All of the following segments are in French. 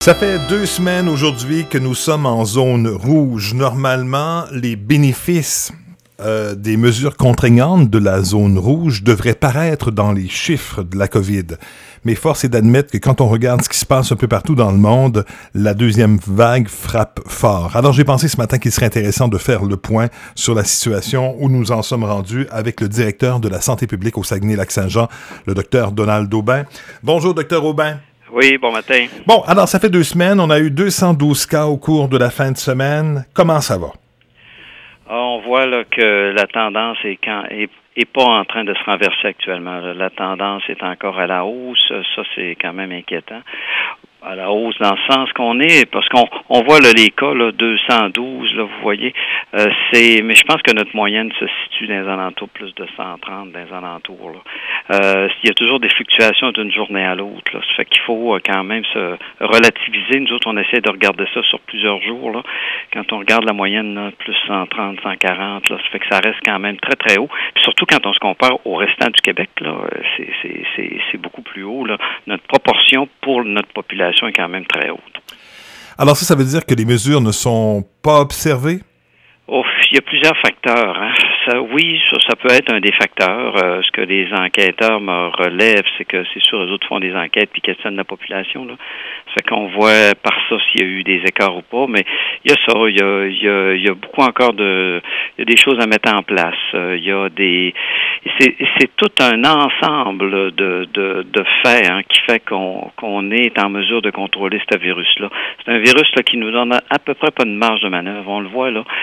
Ça fait 2 semaines aujourd'hui que nous sommes en zone rouge. Normalement, les bénéfices des mesures contraignantes de la zone rouge devraient paraître dans les chiffres de la COVID. Mais force est d'admettre que quand on regarde ce qui se passe un peu partout dans le monde, la deuxième vague frappe fort. Alors j'ai pensé ce matin qu'il serait intéressant de faire le point sur la situation où nous en sommes rendus avec le directeur de la santé publique au Saguenay-Lac-Saint-Jean, le docteur Donald Aubin. Bonjour, docteur Aubin. Oui, bon matin. Bon, alors ça fait 2 semaines, on a eu 212 cas au cours de la fin de semaine. Comment ça va? On voit là, que la tendance est pas en train de se renverser actuellement. La tendance est encore à la hausse. Ça, c'est quand même inquiétant. À la hausse dans le sens qu'on est, parce qu'on voit là, les cas, là, 212, là, vous voyez, mais je pense que notre moyenne se situe dans les alentours plus de 130 dans les alentours. Là. Il y a toujours des fluctuations d'une journée à l'autre. Là. Ça fait qu'il faut quand même se relativiser. Nous autres, on essaie de regarder ça sur plusieurs jours. Là. Quand on regarde la moyenne, là, plus 130, 140, là, ça fait que ça reste quand même très, très haut. Puis surtout quand on se compare au restant du Québec, là, c'est beaucoup plus haut. Là. Notre proportion pour notre population est quand même très haute. Alors ça veut dire que les mesures ne sont pas observées? Oh, il y a plusieurs facteurs. Hein. Ça peut être un des facteurs. Ce que les enquêteurs me relèvent, c'est que c'est sûr, eux autres font des enquêtes puis questionnent la population. Là. Ça fait qu'on voit par ça s'il y a eu des écarts ou pas. Mais il y a ça. Il y a beaucoup encore il y a des choses à mettre en place. Il y a c'est tout un ensemble de faits qui fait qu'on est en mesure de contrôler ce virus-là. C'est un virus là, qui nous donne à peu près pas de marge de manœuvre. On le voit là.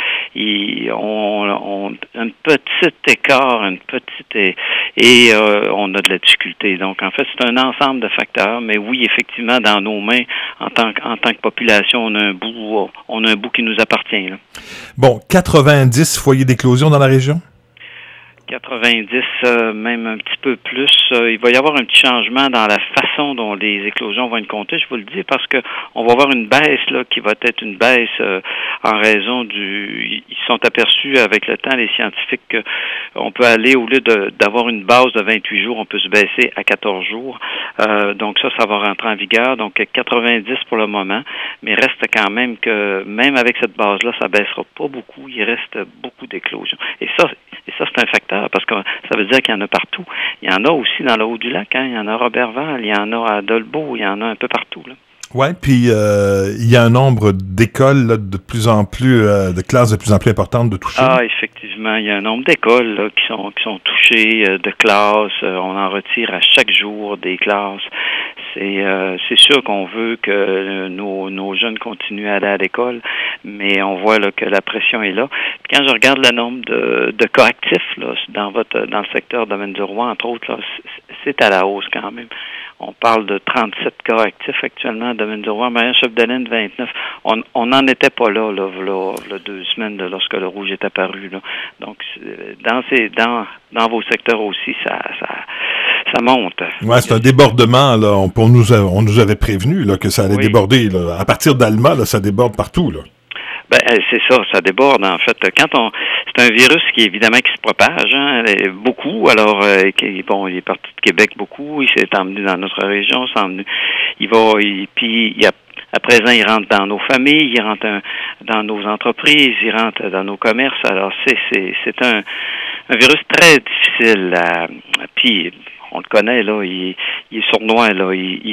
On un petit écart, on a de la difficulté. Donc, en fait, c'est un ensemble de facteurs, mais oui, effectivement, dans nos mains, en tant que population, on a un bout qui nous appartient. Là. Bon, 90 foyers d'éclosion dans la région? 90, même un petit peu plus. Il va y avoir un petit changement dans la façon dont les éclosions vont être comptées, je vous le dis, parce que on va avoir une baisse là qui va être une baisse en raison ils sont aperçus avec le temps, les scientifiques, qu'on peut aller, au lieu d'avoir une base de 28 jours, on peut se baisser à 14 jours. Donc ça va rentrer en vigueur. Donc 90 pour le moment, mais reste quand même que, même avec cette base-là, ça baissera pas beaucoup. Il reste beaucoup d'éclosions. Et ça, c'est un facteur. Parce que ça veut dire qu'il y en a partout. Il y en a aussi dans le Haut-du-Lac, il y en a à Roberval, il y en a à Dolbeau, il y en a un peu partout. Oui, puis il y a un nombre d'écoles là, de plus en plus, de classes de plus en plus importantes de toucher. Ah, effectivement, il y a un nombre d'écoles là, qui sont touchées, de classes. On en retire à chaque jour des classes. C'est sûr qu'on veut que nos jeunes continuent à aller à l'école, mais on voit là, que la pression est là. Puis quand je regarde le nombre de cas actifs là, dans le secteur domaine du Roi, entre autres, là, c'est à la hausse quand même. On parle de 37 cas actifs actuellement dans le domaine du Roi. Marion-Chapdelaine, 29. On n'en était pas là, 2 semaines là, lorsque le rouge est apparu. Là. Donc, dans vos secteurs aussi, ça monte. Oui, c'est un débordement. Là. On nous avait prévenu là, que ça allait déborder. Là. À partir d'Alma, là, ça déborde partout. Là. Ben c'est ça déborde en fait. C'est un virus qui évidemment qui se propage, beaucoup. Alors il est parti de Québec beaucoup, il s'est emmené dans notre région, à présent il rentre dans nos familles, il rentre dans nos entreprises, il rentre dans nos commerces. Alors c'est un virus très difficile. Puis on le connaît là, il est sournois là,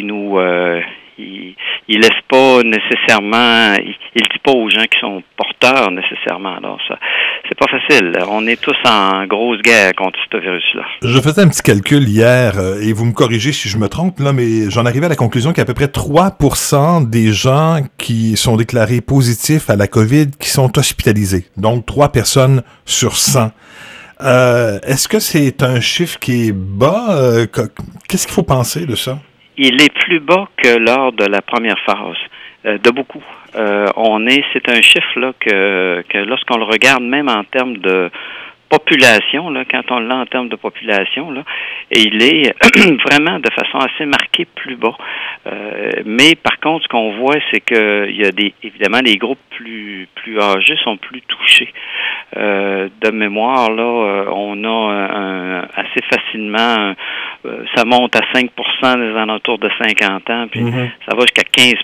il laisse pas nécessairement, il dit pas aux gens qui sont porteurs nécessairement. Alors ça, c'est pas facile. On est tous en grosse guerre contre ce virus-là. Je faisais un petit calcul hier, et vous me corrigez si je me trompe, là, mais j'en arrivais à la conclusion qu'il y a à peu près 3% des gens qui sont déclarés positifs à la COVID qui sont hospitalisés. Donc 3 personnes sur 100. Est-ce que c'est un chiffre qui est bas? Qu'est-ce qu'il faut penser de ça? Il est plus bas que lors de la première phase, de beaucoup. C'est un chiffre là que lorsqu'on le regarde même en termes de population, là, quand on l'a en termes de population, là, et il est vraiment de façon assez marquée plus bas. Mais par contre, ce qu'on voit, c'est que il y a évidemment les groupes plus âgés sont plus touchés. de mémoire, là, on a assez facilement, ça monte à 5% des alentours de 50 ans, puis ça va jusqu'à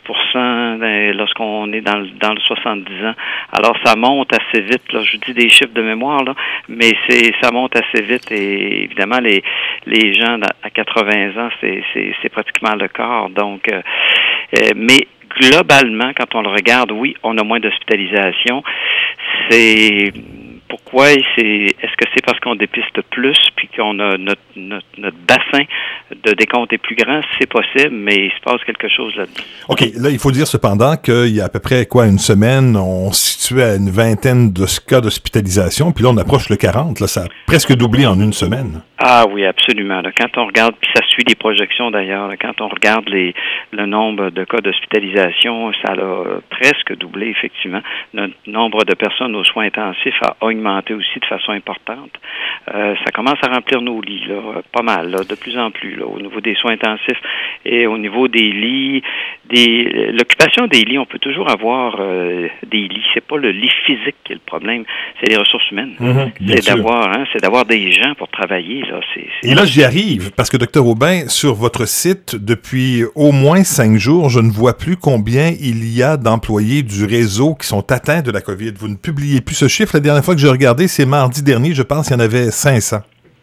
15% lorsqu'on est dans le 70 ans. Alors, ça monte assez vite, là. Je vous dis des chiffres de mémoire, là, mais ça monte assez vite, et évidemment, les gens à 80 ans, c'est pratiquement le quart. Donc, mais globalement, quand on le regarde, oui, on a moins d'hospitalisation. C'est pourquoi? Est-ce que c'est parce qu'on dépiste plus puis qu'on a notre bassin de décompte est plus grand? C'est possible, mais il se passe quelque chose là-dedans. OK. Là, il faut dire cependant qu'il y a à peu près, une semaine, on se situait à une vingtaine de cas d'hospitalisation, puis là, on approche le 40. Là, ça a presque doublé en une semaine. Ah oui, absolument. Là, quand on regarde, puis ça suit les projections d'ailleurs, là, quand on regarde le nombre de cas d'hospitalisation, ça a presque doublé, effectivement. Le nombre de personnes aux soins intensifs a augmenté aussi de façon importante. Ça commence à remplir nos lits, là, pas mal, là, de plus en plus, là, au niveau des soins intensifs et au niveau des lits. L'occupation des lits, on peut toujours avoir des lits. C'est pas le lit physique qui est le problème, c'est les ressources humaines. C'est d'avoir des gens pour travailler. Là. Et là, j'y arrive, parce que, Dr. Aubin, sur votre site, depuis au moins 5 jours, je ne vois plus combien il y a d'employés du réseau qui sont atteints de la COVID. Vous ne publiez plus ce chiffre. La dernière fois que j'ai regardé, c'est mardi dernier, je pense qu'il y en avait 500.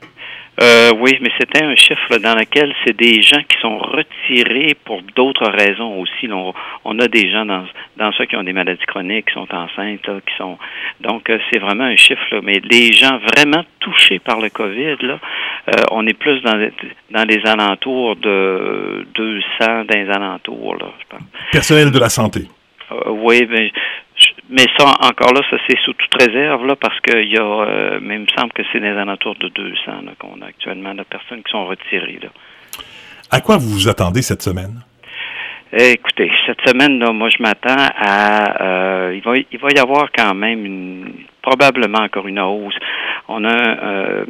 Oui, mais c'était un chiffre là, dans lequel c'est des gens qui sont retirés pour d'autres raisons aussi. Là, on a des gens dans ceux qui ont des maladies chroniques, qui sont enceintes, là, donc c'est vraiment un chiffre, là, mais les gens vraiment touchés par le COVID, là, on est plus dans les alentours de 200 dans les alentours, là, je pense. Personnel de la santé. Oui, mais ça, encore là, ça c'est sous toute réserve, là, parce qu'il y a, mais il me semble que c'est des alentours de 200 là, qu'on a actuellement de personnes qui sont retirées. Là. À quoi vous vous attendez cette semaine? Écoutez, cette semaine, là, moi, je m'attends à... il va y avoir quand même probablement encore une hausse. On a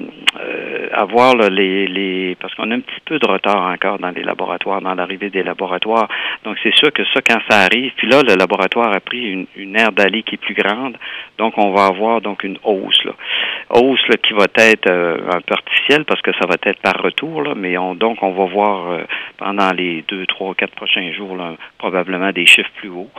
à voir là, parce qu'on a un petit peu de retard encore dans les laboratoires, dans l'arrivée des laboratoires. Donc, c'est sûr que ça, quand ça arrive, puis là, le laboratoire a pris une aire d'aller qui est plus grande. Donc, on va avoir donc une hausse, là. Hausse là, qui va être un peu artificielle parce que ça va être par retour, là, mais on va voir pendant les 2, 3, 4 prochains jours là, probablement des chiffres plus hauts.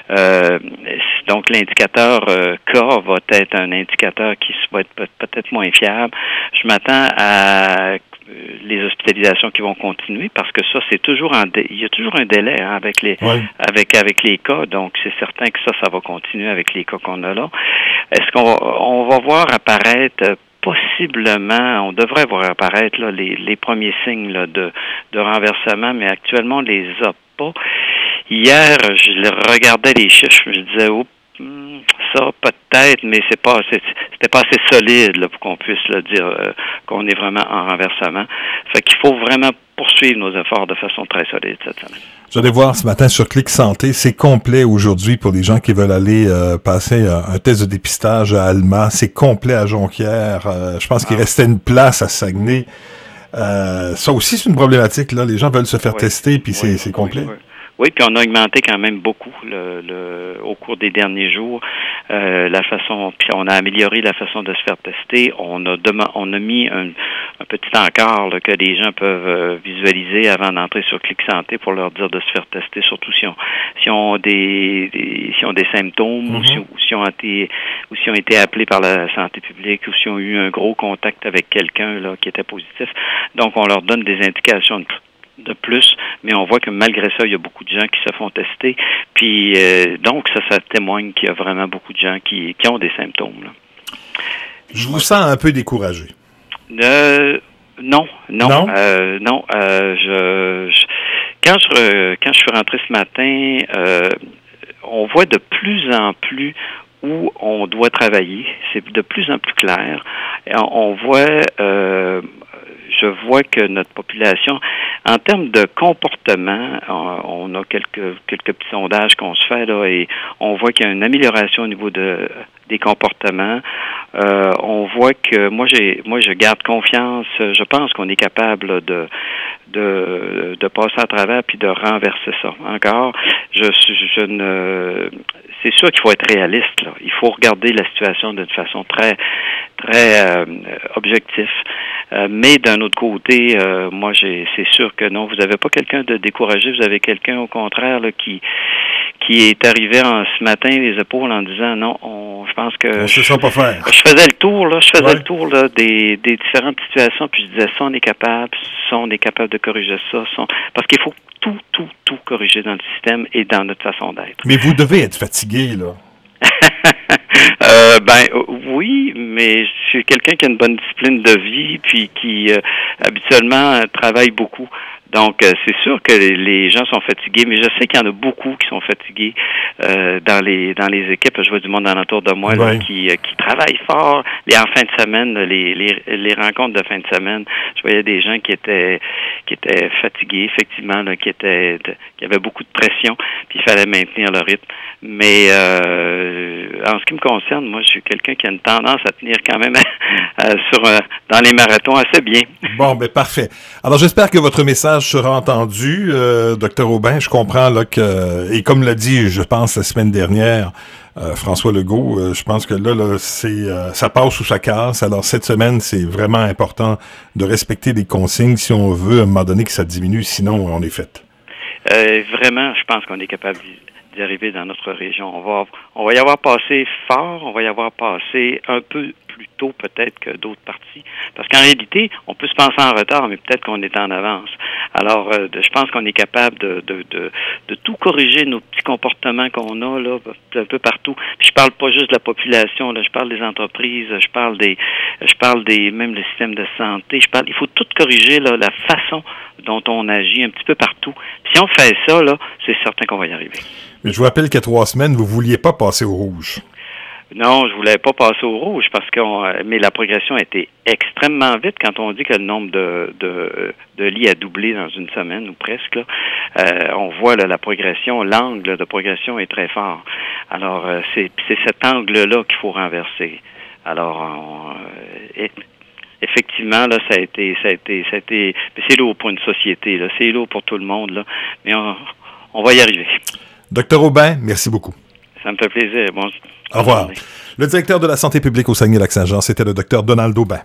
Donc, l'indicateur K va être un indicateur qui va être peut-être moins fiable. Je m'attends à les hospitalisations qui vont continuer parce que ça, c'est toujours il y a toujours un délai hein, avec les cas. Donc, c'est certain que ça va continuer avec les cas qu'on a là. Est-ce qu'on va voir apparaître possiblement, on devrait voir apparaître là, les premiers signes là, de renversement, mais actuellement, on les a pas. Hier, je regardais les chiffres, je disais, ça peut-être, mais c'était pas assez solide là, pour qu'on puisse là, dire qu'on est vraiment en renversement. Fait qu'il faut vraiment poursuivre nos efforts de façon très solide cette semaine. J'allais voir ce matin sur Clic Santé, c'est complet aujourd'hui pour les gens qui veulent aller passer un test de dépistage à Alma. C'est complet à Jonquière. Je pense qu'il restait une place à Saguenay. Ça aussi, c'est une problématique. Là. Les gens veulent se faire tester, puis c'est complet. Oui, puis on a augmenté quand même beaucoup au cours des derniers jours la façon, puis on a amélioré la façon de se faire tester. On a mis un petit encart là, que les gens peuvent visualiser avant d'entrer sur Clic Santé pour leur dire de se faire tester, surtout si ont des symptômes ou si ont été appelés par la santé publique ou si ont eu un gros contact avec quelqu'un là qui était positif. Donc on leur donne des indications de plus, mais on voit que malgré ça, il y a beaucoup de gens qui se font tester. Puis donc, ça témoigne qu'il y a vraiment beaucoup de gens qui ont des symptômes. Là. Je vous sens un peu découragé. Non. Quand je suis rentré ce matin, on voit de plus en plus où on doit travailler. C'est de plus en plus clair. Et on voit... je vois que notre population, en termes de comportement, on a quelques petits sondages qu'on se fait là et on voit qu'il y a une amélioration au niveau des comportements. On voit que moi je garde confiance. Je pense qu'on est capable de passer à travers puis de renverser ça. Encore, c'est sûr qu'il faut être réaliste là. Il faut regarder la situation d'une façon très objective. Mais d'un autre côté, c'est sûr que non, vous n'avez pas quelqu'un de découragé, vous avez quelqu'un au contraire là, qui est arrivé ce matin les épaules en disant non, je pense que on se sent pas faire. Je faisais le tour là, des différentes situations, puis je disais ça on est capable de corriger ça, parce qu'il faut tout corriger dans le système et dans notre façon d'être. Mais vous devez être fatigué là. Oui, mais je suis quelqu'un qui a une bonne discipline de vie puis qui habituellement travaille beaucoup. Donc, c'est sûr que les gens sont fatigués, mais je sais qu'il y en a beaucoup qui sont fatigués dans les équipes. Je vois du monde alentour de moi là, qui travaillent fort. En fin de semaine, les rencontres de fin de semaine, je voyais des gens qui étaient fatigués, effectivement, là, qui avaient beaucoup de pression, puis il fallait maintenir le rythme. Mais en ce qui me concerne, moi, je suis quelqu'un qui a une tendance à tenir quand même dans les marathons assez bien. Bon, ben parfait. Alors, j'espère que votre message sera entendu, Dr Aubin. Je comprends là que, et comme l'a dit, je pense la semaine dernière, François Legault, je pense que là ça passe ou ça casse. Alors cette semaine, c'est vraiment important de respecter les consignes si on veut à un moment donné que ça diminue, sinon on est fait. Vraiment, je pense qu'on est capable d'y arriver dans notre région. On va y avoir passé fort, on va y avoir passé un peu plus tôt peut-être que d'autres parties. Parce qu'en réalité, on peut se penser en retard, mais peut-être qu'on est en avance. Alors, je pense qu'on est capable de tout corriger, nos petits comportements qu'on a là un peu partout. Puis je parle pas juste de la population, là, je parle des entreprises, je parle des même le système de santé. Il faut tout corriger là, la façon dont on agit un petit peu partout. Puis si on fait ça, là, c'est certain qu'on va y arriver. Mais je vous rappelle qu'il y a 3 semaines, vous vouliez pas passer au rouge. Non, je voulais pas passer au rouge mais la progression a été extrêmement vite quand on dit que le nombre de lits a doublé dans une semaine ou presque. Là, on voit là, la progression, l'angle de progression est très fort. Alors c'est cet angle-là qu'il faut renverser. Alors effectivement là, ça a été c'est lourd pour une société là, c'est lourd pour tout le monde là, mais on va y arriver. Dr Aubin, merci beaucoup. Ça me fait plaisir. Bon, au revoir. Le directeur de la santé publique au Saguenay-Lac-Saint-Jean, c'était le Dr Donald Aubin.